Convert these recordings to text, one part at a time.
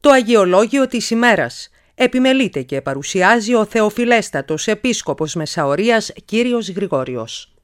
Το Αγιολόγιο της ημέρας επιμελείται και παρουσιάζει ο Θεοφιλέστατος Επίσκοπος Μεσαωρίας Κύριος Γρηγόριος.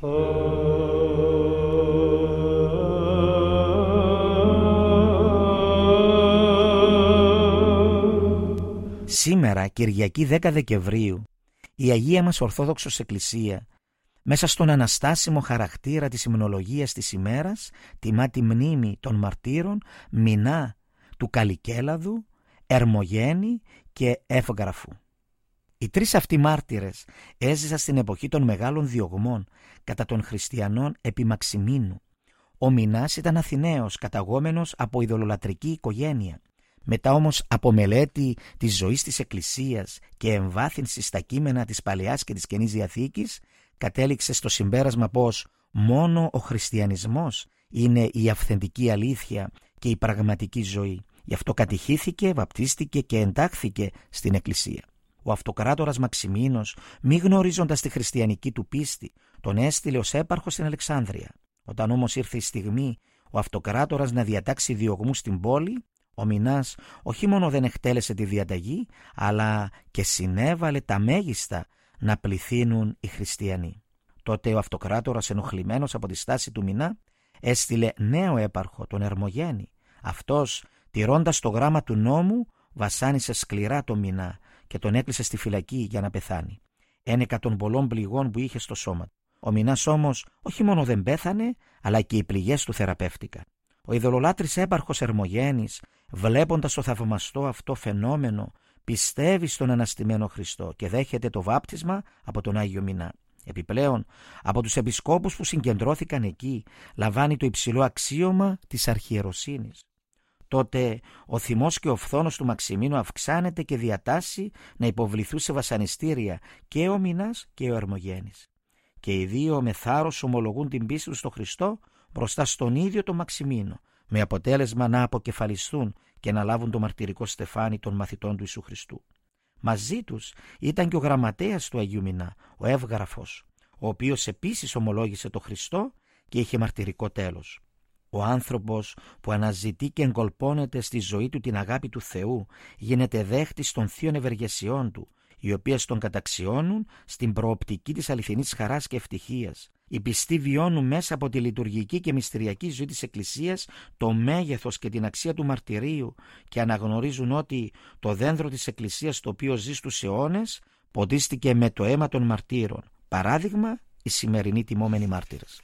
Σήμερα, Κυριακή 10 Δεκεμβρίου, η Αγία μας Ορθόδοξος Εκκλησία, μέσα στον αναστάσιμο χαρακτήρα της υμνολογίας της ημέρας, τιμά τη μνήμη των μαρτύρων Μινά του Καλικέλαδου, Ερμογένη και Εύγραφου. Οι τρεις αυτοί μάρτυρες έζησαν στην εποχή των μεγάλων διωγμών κατά των χριστιανών επί Μαξιμίνου. Ο Μινάς ήταν Αθηναίος, καταγόμενος από ειδωλολατρική οικογένεια. Μετά όμως από μελέτη της ζωής της Εκκλησίας και εμβάθυνση στα κείμενα της Παλαιάς και της Καινής Διαθήκης, κατέληξε στο συμπέρασμα πως μόνο ο χριστιανισμός είναι η αυθεντική αλήθεια και η πραγματική ζωή. Γι' αυτό κατηχήθηκε, βαπτίστηκε και εντάχθηκε στην Εκκλησία. Ο αυτοκράτορας Μαξιμίνος, μη γνωρίζοντας τη χριστιανική του πίστη, τον έστειλε ως έπαρχο στην Αλεξάνδρεια. Όταν όμως ήρθε η στιγμή ο αυτοκράτορας να διατάξει διωγμούς στην πόλη, ο Μινάς όχι μόνο δεν εκτέλεσε τη διαταγή, αλλά και συνέβαλε τα μέγιστα να πληθύνουν οι χριστιανοί. Τότε ο αυτοκράτορας, ενοχλημένος από τη στάση του Μινά, έστειλε νέο έπαρχο, τον Ερμογένη. Αυτός, τηρώντας το γράμμα του νόμου, βασάνισε σκληρά τον Μινά και τον έκλεισε στη φυλακή για να πεθάνει, ένεκα των πολλών πληγών που είχε στο σώμα του. Ο Μινάς όμως όχι μόνο δεν πέθανε, αλλά και οι πληγές του θεραπεύτηκαν. Ο ειδωλολάτρης έπαρχος Ερμογένης, βλέποντας το θαυμαστό αυτό φαινόμενο, πιστεύει στον αναστημένο Χριστό και δέχεται το βάπτισμα από τον Άγιο Μινά. Επιπλέον, από τους επισκόπους που συγκεντρώθηκαν εκεί, λαμβάνει το υψηλό αξίωμα της αρχιεροσύνης. Τότε ο θυμός και ο φθόνος του Μαξιμίνου αυξάνεται και διατάσσει να υποβληθούν σε βασανιστήρια και ο Μινάς και ο Ερμογένης. Και οι δύο με θάρρος ομολογούν την πίστη τους στον Χριστό μπροστά στον ίδιο τον Μαξιμίνο, με αποτέλεσμα να αποκεφαλιστούν και να λάβουν το μαρτυρικό στεφάνι των μαθητών του Ιησού Χριστού. Μαζί τους ήταν και ο γραμματέας του Αγίου Μινά, ο Εύγραφος, ο οποίος επίσης ομολόγησε το Χριστό και είχε μαρτυρικό τέλος. Ο άνθρωπος που αναζητεί και εγκολπώνεται στη ζωή του την αγάπη του Θεού γίνεται δέχτης των θείων ευεργεσιών του, οι οποίες τον καταξιώνουν στην προοπτική της αληθινής χαράς και ευτυχίας. Οι πιστοί βιώνουν μέσα από τη λειτουργική και μυστηριακή ζωή της Εκκλησίας το μέγεθος και την αξία του μαρτυρίου και αναγνωρίζουν ότι το δένδρο της Εκκλησίας, το οποίο ζει στους αιώνες, ποτίστηκε με το αίμα των μαρτύρων. Παράδειγμα, οι σημερινοί τιμόμενοι μάρτυρες.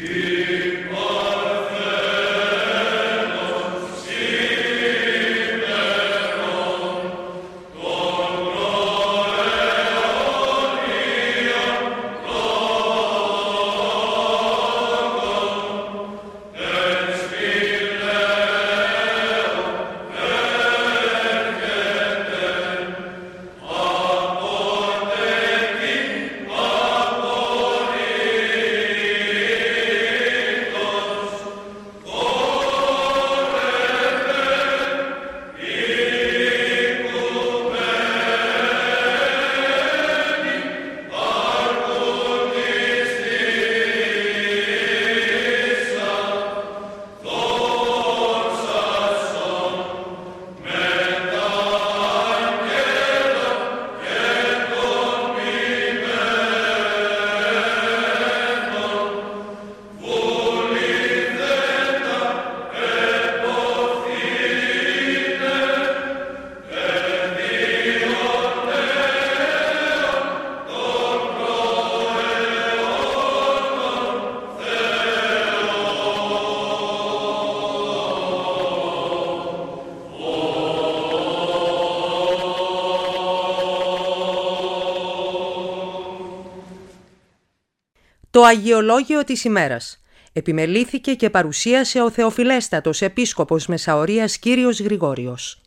Το Αγιολόγιο της ημέρας επιμελήθηκε και παρουσίασε ο Θεοφιλέστατος Επίσκοπος Μεσαωρίας Κύριος Γρηγόριος.